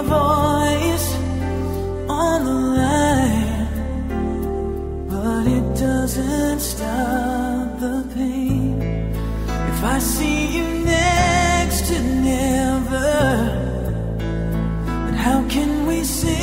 voice on the line, but it doesn't stop the pain. If I see you next to never, then how can we say